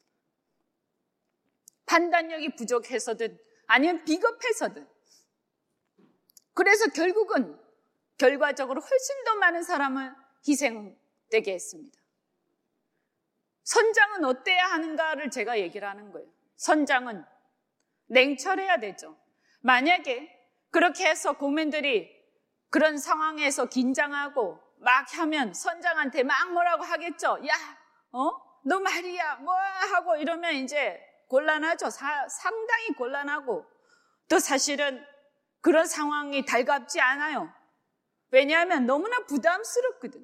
판단력이 부족해서든 아니면 비겁해서든. 그래서 결국은 결과적으로 훨씬 더 많은 사람을 희생되게 했습니다. 선장은 어때야 하는가를 제가 얘기를 하는 거예요. 선장은 냉철해야 되죠. 만약에 그렇게 해서 국민들이 그런 상황에서 긴장하고 막 하면 선장한테 막 뭐라고 하겠죠. 야, 어? 너 말이야, 뭐 하고 이러면 이제 곤란하죠. 사, 상당히 곤란하고, 또 사실은 그런 상황이 달갑지 않아요. 왜냐하면 너무나 부담스럽거든.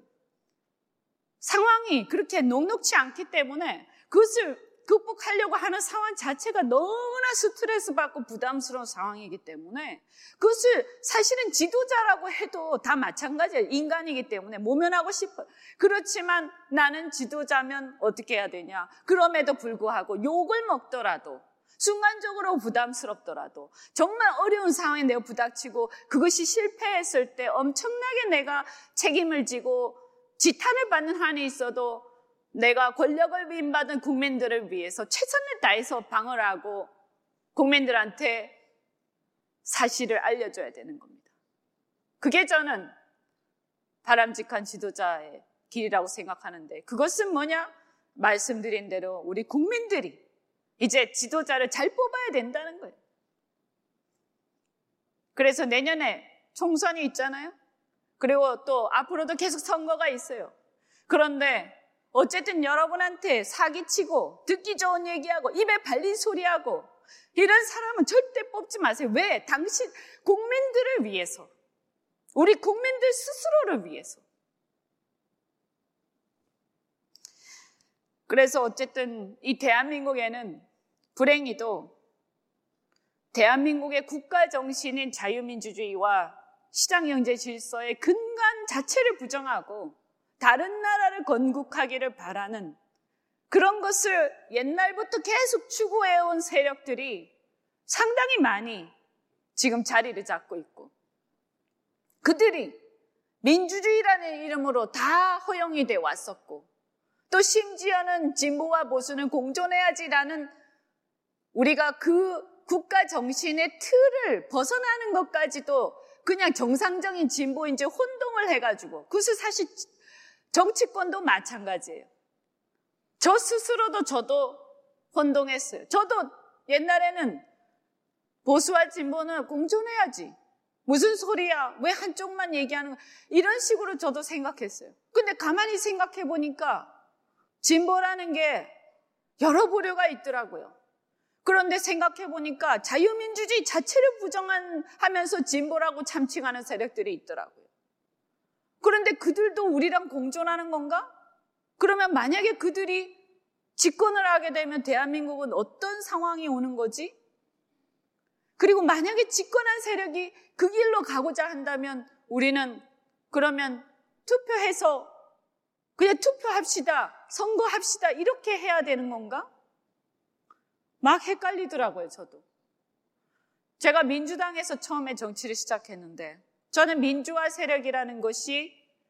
상황이 그렇게 녹록지 않기 때문에 그것을 극복하려고 하는 상황 자체가 너무나 스트레스 받고 부담스러운 상황이기 때문에 그것을 사실은 지도자라고 해도 다 마찬가지예요. 인간이기 때문에 모면하고 싶어요. 그렇지만 나는 지도자면 어떻게 해야 되냐? 그럼에도 불구하고 욕을 먹더라도, 순간적으로 부담스럽더라도, 정말 어려운 상황에 내가 부닥치고 그것이 실패했을 때 엄청나게 내가 책임을 지고 지탄을 받는 한이 있어도 내가 권력을 위임받은 국민들을 위해서 최선을 다해서 방어를 하고 국민들한테 사실을 알려줘야 되는 겁니다. 그게 저는 바람직한 지도자의 길이라고 생각하는데, 그것은 뭐냐? 말씀드린 대로 우리 국민들이 이제 지도자를 잘 뽑아야 된다는 거예요. 그래서 내년에 총선이 있잖아요. 그리고 또 앞으로도 계속 선거가 있어요. 그런데 어쨌든 여러분한테 사기치고 듣기 좋은 얘기하고 입에 발린 소리하고 이런 사람은 절대 뽑지 마세요. 왜? 당신 국민들을 위해서, 우리 국민들 스스로를 위해서. 그래서 어쨌든 이 대한민국에는 불행히도 대한민국의 국가 정신인 자유민주주의와 시장경제 질서의 근간 자체를 부정하고 다른 나라를 건국하기를 바라는 그런 것을 옛날부터 계속 추구해온 세력들이 상당히 많이 지금 자리를 잡고 있고, 그들이 민주주의라는 이름으로 다 허용이 돼 왔었고, 또 심지어는 진보와 보수는 공존해야지라는 우리가 그 국가 정신의 틀을 벗어나는 것까지도 그냥 정상적인 진보인지 혼동을 해가지고, 그것을 사실 정치권도 마찬가지예요. 저 스스로도 저도 혼동했어요. 저도 옛날에는 보수와 진보는 공존해야지. 무슨 소리야? 왜 한쪽만 얘기하는 거야? 이런 식으로 저도 생각했어요. 근데 가만히 생각해 보니까 진보라는 게 여러 부류가 있더라고요. 그런데 생각해 보니까 자유민주주의 자체를 부정하면서 진보라고 참칭하는 세력들이 있더라고요. 그런데 그들도 우리랑 공존하는 건가? 그러면 만약에 그들이 집권을 하게 되면 대한민국은 어떤 상황이 오는 거지? 그리고 만약에 집권한 세력이 그 길로 가고자 한다면 우리는 그러면 투표해서 그냥 투표합시다, 선거합시다 이렇게 해야 되는 건가? 막 헷갈리더라고요, 저도. 제가 민주당에서 처음에 정치를 시작했는데 저는 민주화 세력이라는 것이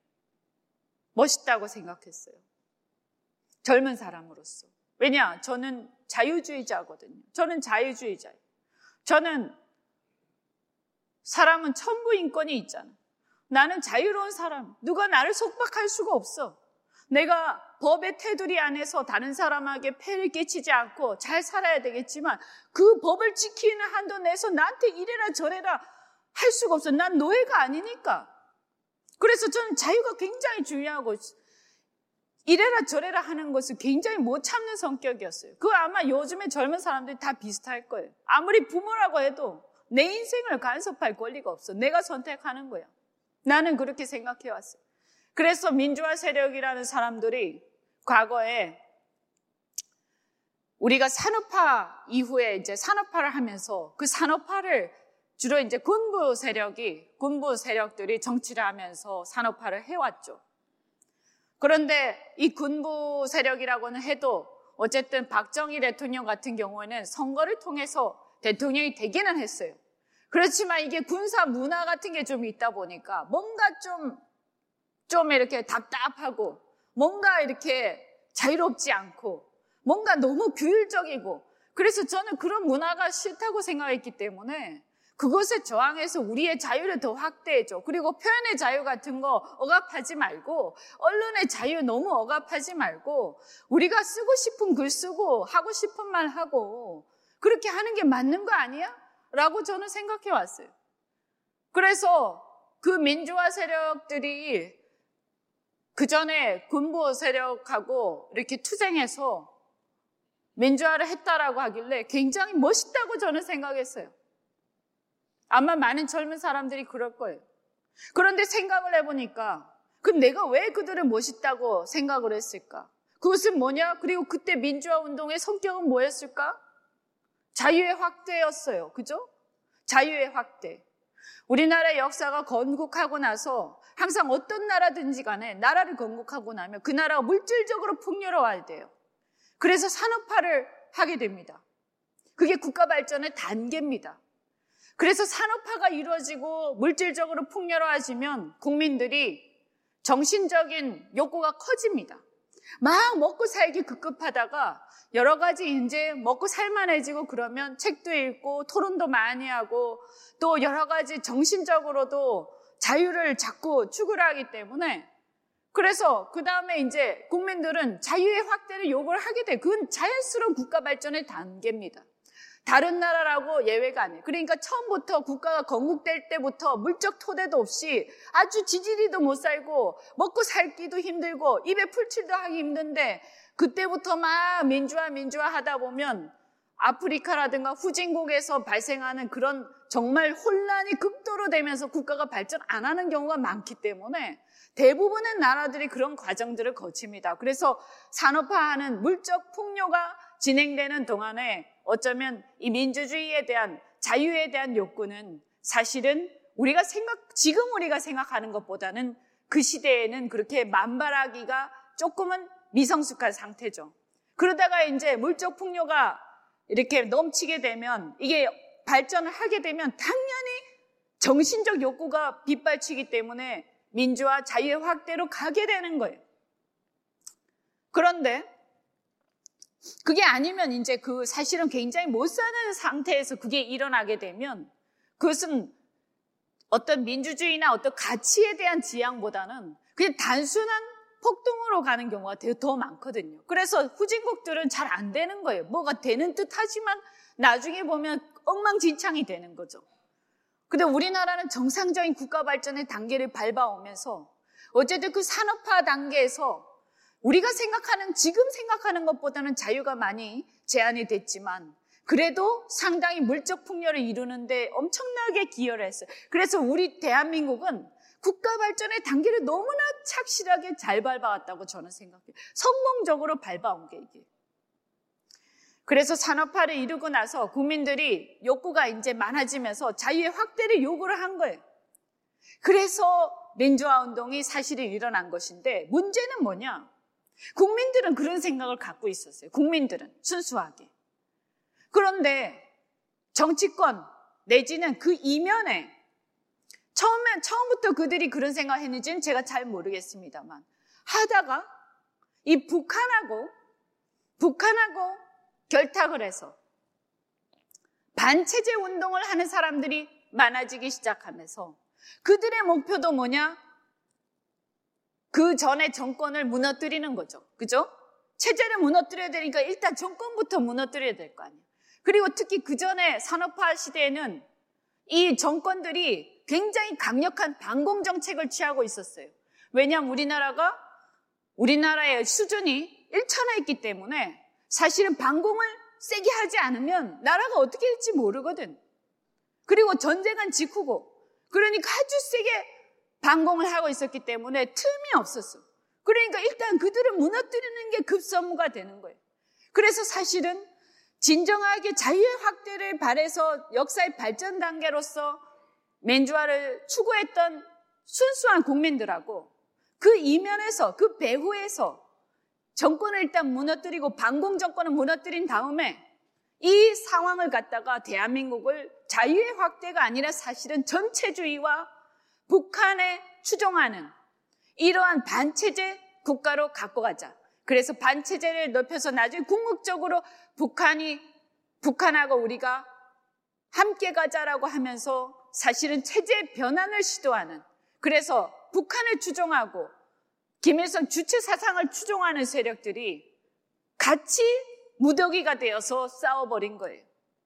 멋있다고 생각했어요. 젊은 사람으로서. 왜냐? 저는 자유주의자거든요. 저는 자유주의자예요. 저는 사람은 천부 인권이 있잖아. 나는 자유로운 사람. 누가 나를 속박할 수가 없어. 내가 법의 테두리 안에서 다른 사람에게 폐를 끼치지 않고 잘 살아야 되겠지만 그 법을 지키는 한도 내에서 나한테 이래라 저래라 할 수가 없어. 난 노예가 아니니까. 그래서 저는 자유가 굉장히 중요하고 이래라 저래라 하는 것을 굉장히 못 참는 성격이었어요. 그거 아마 요즘에 젊은 사람들이 다 비슷할 거예요. 아무리 부모라고 해도 내 인생을 간섭할 권리가 없어. 내가 선택하는 거야. 나는 그렇게 생각해왔어요. 그래서 민주화 세력이라는 사람들이 과거에 우리가 산업화 이후에 이제 산업화를 하면서 그 산업화를 주로 이제 군부 세력이, 군부 세력들이 정치를 하면서 산업화를 해왔죠. 그런데 이 군부 세력이라고는 해도 어쨌든 박정희 대통령 같은 경우에는 선거를 통해서 대통령이 되기는 했어요. 그렇지만 이게 군사 문화 같은 게 좀 있다 보니까 뭔가 좀, 좀 이렇게 답답하고 뭔가 이렇게 자유롭지 않고 뭔가 너무 규율적이고 그래서 저는 그런 문화가 싫다고 생각했기 때문에 그것에 저항해서 우리의 자유를 더 확대해줘. 그리고 표현의 자유 같은 거 억압하지 말고 언론의 자유 너무 억압하지 말고 우리가 쓰고 싶은 글 쓰고 하고 싶은 말 하고 그렇게 하는 게 맞는 거 아니야? 라고 저는 생각해 왔어요. 그래서 그 민주화 세력들이 그 전에 군부 세력하고 이렇게 투쟁해서 민주화를 했다라고 하길래 굉장히 멋있다고 저는 생각했어요. 아마 많은 젊은 사람들이 그럴 거예요. 그런데 생각을 해보니까 그럼 내가 왜 그들을 멋있다고 생각을 했을까? 그것은 뭐냐? 그리고 그때 민주화 운동의 성격은 뭐였을까? 자유의 확대였어요. 그죠? 자유의 확대. 우리나라의 역사가 건국하고 나서 항상 어떤 나라든지 간에 나라를 건국하고 나면 그 나라가 물질적으로 풍요로워야 돼요. 그래서 산업화를 하게 됩니다. 그게 국가 발전의 단계입니다. 그래서 산업화가 이루어지고 물질적으로 풍요로워지면 국민들이 정신적인 욕구가 커집니다. 막 먹고 살기 급급하다가 여러 가지 이제 먹고 살만해지고 그러면 책도 읽고 토론도 많이 하고 또 여러 가지 정신적으로도 자유를 자꾸 추구를 하기 때문에 그래서 그 다음에 이제 국민들은 자유의 확대를 요구를 하게 돼요. 그건 자연스러운 국가 발전의 단계입니다. 다른 나라라고 예외가 아니에요. 그러니까 처음부터 국가가 건국될 때부터 물적 토대도 없이 아주 지지리도 못 살고 먹고 살기도 힘들고 입에 풀칠도 하기 힘든데 그때부터 막 민주화 민주화 하다 보면 아프리카라든가 후진국에서 발생하는 그런 정말 혼란이 극도로 되면서 국가가 발전 안 하는 경우가 많기 때문에 대부분의 나라들이 그런 과정들을 거칩니다. 그래서 산업화하는 물적 풍요가 진행되는 동안에 어쩌면 이 민주주의에 대한 자유에 대한 욕구는 사실은 우리가 생각, 지금 우리가 생각하는 것보다는 그 시대에는 그렇게 만발하기가 조금은 미성숙한 상태죠. 그러다가 이제 물적 풍요가 이렇게 넘치게 되면 이게 발전을 하게 되면 당연히 정신적 욕구가 빗발치기 때문에 민주화 자유의 확대로 가게 되는 거예요. 그런데 그게 아니면 이제 그 사실은 굉장히 못 사는 상태에서 그게 일어나게 되면 그것은 어떤 민주주의나 어떤 가치에 대한 지향보다는 그냥 단순한 폭동으로 가는 경우가 더 많거든요. 그래서 후진국들은 잘 안 되는 거예요. 뭐가 되는 듯 하지만 나중에 보면 엉망진창이 되는 거죠. 근데 우리나라는 정상적인 국가 발전의 단계를 밟아오면서 어쨌든 그 산업화 단계에서 우리가 생각하는, 지금 생각하는 것보다는 자유가 많이 제한이 됐지만 그래도 상당히 물적 풍요를 이루는데 엄청나게 기여를 했어요. 그래서 우리 대한민국은 국가 발전의 단계를 너무나 착실하게 잘 밟아왔다고 저는 생각해요. 성공적으로 밟아온 게 이게. 그래서 산업화를 이루고 나서 국민들이 욕구가 이제 많아지면서 자유의 확대를 요구를 한 거예요. 그래서 민주화 운동이 사실은 일어난 것인데 문제는 뭐냐? 국민들은 그런 생각을 갖고 있었어요. 국민들은 순수하게. 그런데 정치권 내지는 그 이면에 처음에, 처음부터 그들이 그런 생각을 했는지는 제가 잘 모르겠습니다만 하다가 이 북한하고 북한하고 결탁을 해서 반체제 운동을 하는 사람들이 많아지기 시작하면서 그들의 목표도 뭐냐? 그 전에 정권을 무너뜨리는 거죠. 그죠? 체제를 무너뜨려야 되니까 일단 정권부터 무너뜨려야 될 거 아니에요. 그리고 특히 그 전에 산업화 시대에는 이 정권들이 굉장히 강력한 반공 정책을 취하고 있었어요. 왜냐하면 우리나라가, 우리나라의 수준이 일천하였기 때문에 사실은 반공을 세게 하지 않으면 나라가 어떻게 될지 모르거든. 그리고 전쟁은 직후고, 그러니까 아주 세게 반공을 하고 있었기 때문에 틈이 없었어. 그러니까 일단 그들을 무너뜨리는 게 급선무가 되는 거예요. 그래서 사실은 진정하게 자유의 확대를 바라서 역사의 발전 단계로서 민주화를 추구했던 순수한 국민들하고 그 이면에서, 그 배후에서 정권을 일단 무너뜨리고 반공 정권을 무너뜨린 다음에 이 상황을 갖다가 대한민국을 자유의 확대가 아니라 사실은 전체주의와 북한에 추종하는 이러한 반체제 국가로 갖고 가자. 그래서 반체제를 넓혀서 나중에 궁극적으로 북한이, 북한하고 우리가 함께 가자라고 하면서 사실은 체제 변환을 시도하는, 그래서 북한을 추종하고 김일성 주체 사상을 추종하는 세력들이 같이 무더기가 되어서 싸워버린 거예요.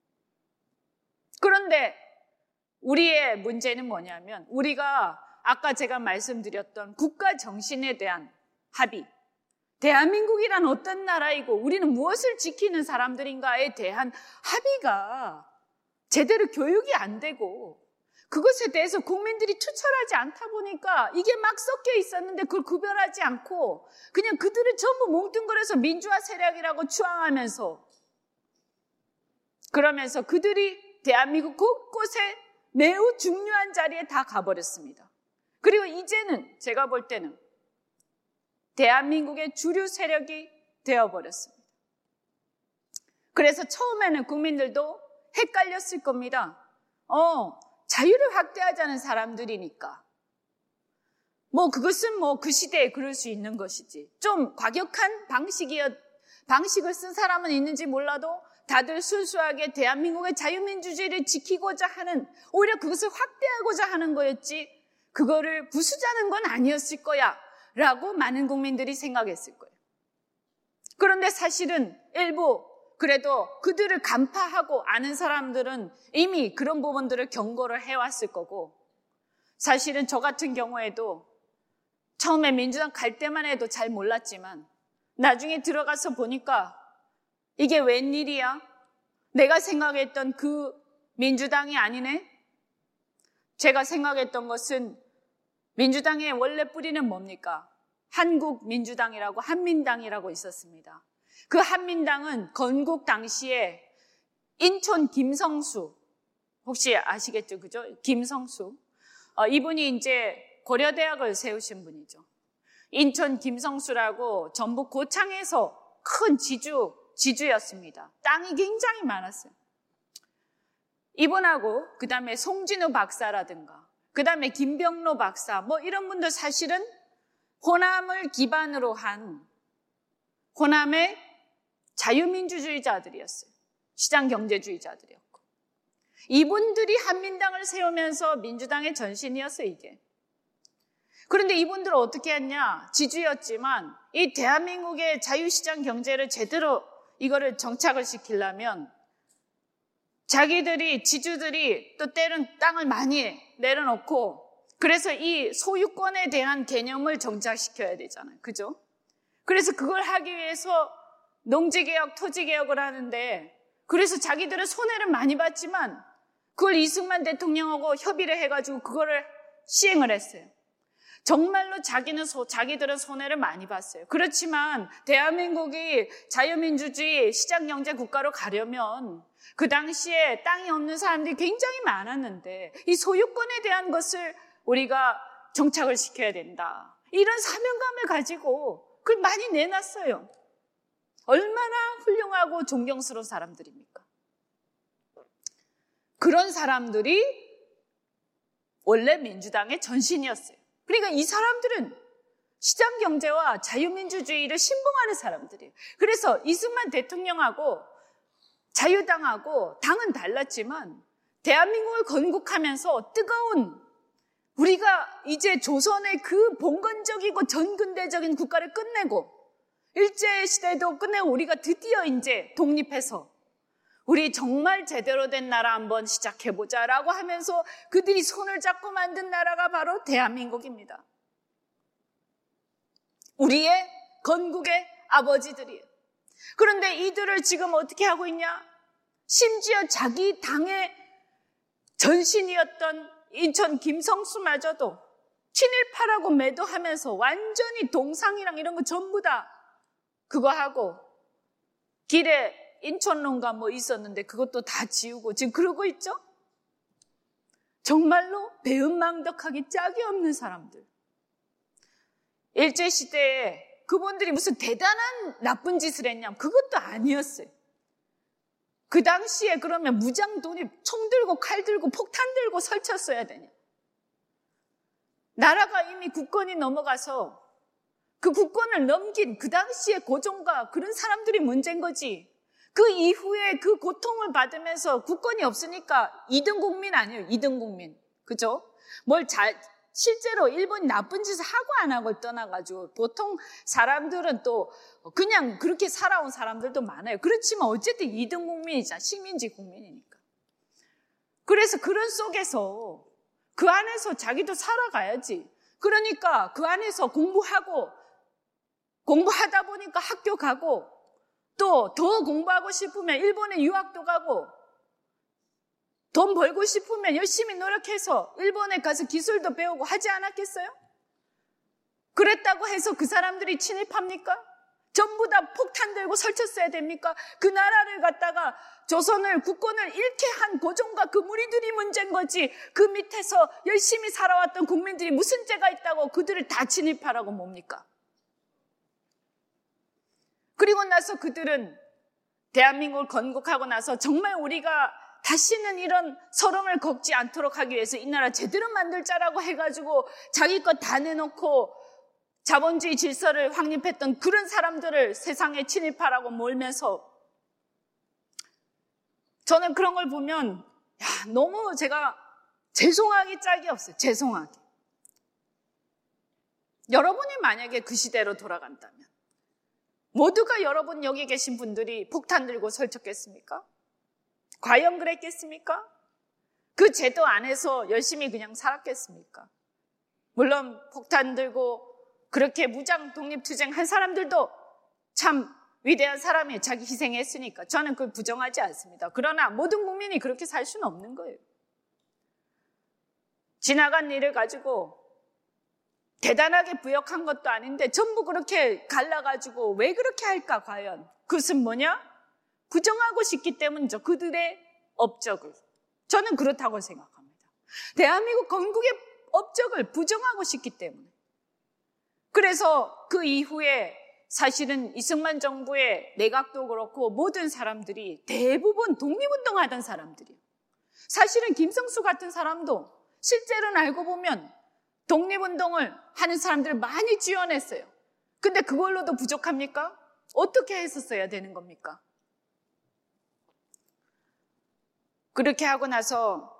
그런데 우리의 문제는 뭐냐면 우리가 아까 제가 말씀드렸던 국가 정신에 대한 합의, 대한민국이란 어떤 나라이고 우리는 무엇을 지키는 사람들인가에 대한 합의가 제대로 교육이 안 되고 그것에 대해서 국민들이 투철하지 않다 보니까 이게 막 섞여 있었는데 그걸 구별하지 않고 그냥 그들을 전부 뭉뚱그려서 민주화 세력이라고 추앙하면서 그러면서 그들이 대한민국 곳곳에 매우 중요한 자리에 다 가버렸습니다. 그리고 이제는 제가 볼 때는 대한민국의 주류 세력이 되어버렸습니다. 그래서 처음에는 국민들도 헷갈렸을 겁니다. 어, 자유를 확대하자는 사람들이니까. 뭐 그것은 뭐 그 시대에 그럴 수 있는 것이지. 좀 과격한 방식이었, 방식을 쓴 사람은 있는지 몰라도 다들 순수하게 대한민국의 자유민주주의를 지키고자 하는, 오히려 그것을 확대하고자 하는 거였지 그거를 부수자는 건 아니었을 거야 라고 많은 국민들이 생각했을 거예요. 그런데 사실은 일부 그래도 그들을 간파하고 아는 사람들은 이미 그런 부분들을 경고를 해왔을 거고, 사실은 저 같은 경우에도 처음에 민주당 갈 때만 해도 잘 몰랐지만 나중에 들어가서 보니까 이게 웬일이야? 내가 생각했던 그 민주당이 아니네? 제가 생각했던 것은 민주당의 원래 뿌리는 뭡니까? 한국민주당이라고 한민당이라고 있었습니다. 그 한민당은 건국 당시에 인천 김성수, 혹시 아시겠죠? 그죠? 김성수. 어, 이분이 이제 고려대학을 세우신 분이죠. 인천 김성수라고 전북 고창에서 큰 지주, 지주였습니다. 땅이 굉장히 많았어요. 이분하고 그 다음에 송진우 박사라든가 그 다음에 김병로 박사 뭐 이런 분들 사실은 호남을 기반으로 한 호남의 자유민주주의자들이었어요. 시장경제주의자들이었고 이분들이 한민당을 세우면서 민주당의 전신이었어요. 이게. 그런데 이분들은 어떻게 했냐? 지주였지만 이 대한민국의 자유시장 경제를 제대로 이거를 정착을 시키려면 자기들이, 지주들이 또 때론 땅을 많이 내려놓고 그래서 이 소유권에 대한 개념을 정착시켜야 되잖아요. 그죠? 그래서 그걸 하기 위해서 농지개혁, 토지개혁을 하는데 그래서 자기들은 손해를 많이 봤지만 그걸 이승만 대통령하고 협의를 해가지고 그거를 시행을 했어요. 정말로 자기는 소, 자기들은 손해를 많이 봤어요. 그렇지만 대한민국이 자유민주주의 시장경제 국가로 가려면 그 당시에 땅이 없는 사람들이 굉장히 많았는데 이 소유권에 대한 것을 우리가 정착을 시켜야 된다. 이런 사명감을 가지고 그걸 많이 내놨어요. 얼마나 훌륭하고 존경스러운 사람들입니까? 그런 사람들이 원래 민주당의 전신이었어요. 그러니까 이 사람들은 시장경제와 자유민주주의를 신봉하는 사람들이에요. 그래서 이승만 대통령하고 자유당하고 당은 달랐지만 대한민국을 건국하면서 뜨거운 우리가 이제 조선의 그 봉건적이고 전근대적인 국가를 끝내고 일제시대도 끝내고 우리가 드디어 이제 독립해서 우리 정말 제대로 된 나라 한번 시작해보자라고 하면서 그들이 손을 잡고 만든 나라가 바로 대한민국입니다. 우리의 건국의 아버지들이에요. 그런데 이들을 지금 어떻게 하고 있냐? 심지어 자기 당의 전신이었던 인천 김성수마저도 친일파라고 매도하면서 완전히 동상이랑 이런 거 전부 다 그거 하고 길에 인천론가 뭐 있었는데 그것도 다 지우고 지금 그러고 있죠? 정말로 배은망덕하기 짝이 없는 사람들. 일제시대에 그분들이 무슨 대단한 나쁜 짓을 했냐? 그것도 아니었어요. 그 당시에 그러면 무장 독립, 총 들고 칼 들고 폭탄 들고 설쳤어야 되냐? 나라가 이미 국권이 넘어가서 그 국권을 넘긴 그 당시에 고종과 그런 사람들이 문제인 거지. 그 이후에 그 고통을 받으면서 국권이 없으니까 이등 국민 아니에요. 이등 국민. 그죠? 뭘 잘, 실제로 일본이 나쁜 짓을 하고 안 하고를 떠나가지고 보통 사람들은 또 그냥 그렇게 살아온 사람들도 많아요. 그렇지만 어쨌든 이등 국민이잖아. 식민지 국민이니까. 그래서 그런 속에서 그 안에서 자기도 살아가야지. 그러니까 그 안에서 공부하고 공부하다 보니까 학교 가고 또 더 공부하고 싶으면 일본에 유학도 가고 돈 벌고 싶으면 열심히 노력해서 일본에 가서 기술도 배우고 하지 않았겠어요? 그랬다고 해서 그 사람들이 친일파입니까? 전부 다 폭탄 들고 설쳤어야 됩니까? 그 나라를 갖다가 조선을 국권을 잃게 한 고종과 그 무리들이 문제인 거지 그 밑에서 열심히 살아왔던 국민들이 무슨 죄가 있다고 그들을 다 친일파라고 뭡니까? 그리고 나서 그들은 대한민국을 건국하고 나서 정말 우리가 다시는 이런 서름을 겪지 않도록 하기 위해서 이 나라 제대로 만들자라고 해가지고 자기 것 다 내놓고 자본주의 질서를 확립했던 그런 사람들을 세상에 친일파라고 몰면서 저는 그런 걸 보면 야, 너무 제가 죄송하기 짝이 없어요. 죄송하기. 여러분이 만약에 그 시대로 돌아간다면 모두가 여러분 여기 계신 분들이 폭탄 들고 설쳤겠습니까? 과연 그랬겠습니까? 그 제도 안에서 열심히 그냥 살았겠습니까? 물론 폭탄 들고 그렇게 무장 독립투쟁 한 사람들도 참 위대한 사람이 자기 희생했으니까 저는 그걸 부정하지 않습니다. 그러나 모든 국민이 그렇게 살 수는 없는 거예요. 지나간 일을 가지고 대단하게 부역한 것도 아닌데 전부 그렇게 갈라가지고 왜 그렇게 할까 과연? 그것은 뭐냐? 부정하고 싶기 때문이죠. 그들의 업적을. 저는 그렇다고 생각합니다. 대한민국 건국의 업적을 부정하고 싶기 때문에. 그래서 그 이후에 사실은 이승만 정부의 내각도 그렇고 모든 사람들이 대부분 독립운동하던 사람들이에요. 사실은 김성수 같은 사람도 실제로는 알고 보면 독립운동을 하는 사람들을 많이 지원했어요. 근데 그걸로도 부족합니까? 어떻게 했었어야 되는 겁니까? 그렇게 하고 나서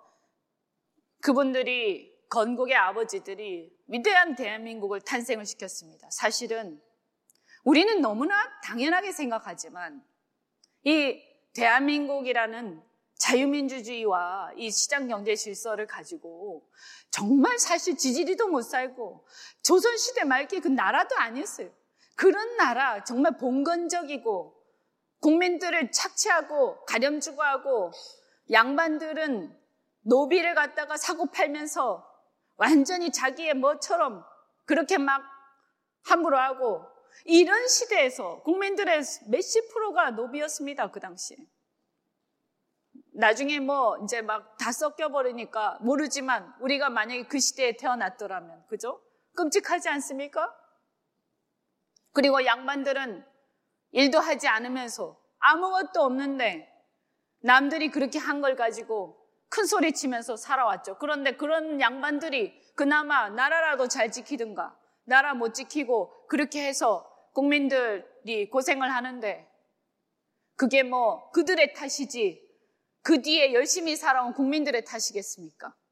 그분들이 건국의 아버지들이 위대한 대한민국을 탄생을 시켰습니다. 사실은 우리는 너무나 당연하게 생각하지만 이 대한민국이라는 자유민주주의와 이 시장경제 질서를 가지고 정말 사실 지지리도 못 살고 조선시대 말기 그 나라도 아니었어요. 그런 나라, 정말 봉건적이고 국민들을 착취하고 가렴주고 하고 양반들은 노비를 갖다가 사고 팔면서 완전히 자기의 뭐처럼 그렇게 막 함부로 하고 이런 시대에서 국민들의 몇십 프로가 노비였습니다. 그 당시에. 나중에 뭐 이제 막 다 섞여버리니까 모르지만 우리가 만약에 그 시대에 태어났더라면, 그죠? 끔찍하지 않습니까? 그리고 양반들은 일도 하지 않으면서 아무것도 없는데 남들이 그렇게 한 걸 가지고 큰 소리 치면서 살아왔죠. 그런데 그런 양반들이 그나마 나라라도 잘 지키든가 나라 못 지키고 그렇게 해서 국민들이 고생을 하는데 그게 뭐 그들의 탓이지 그 뒤에 열심히 살아온 국민들의 탓이겠습니까?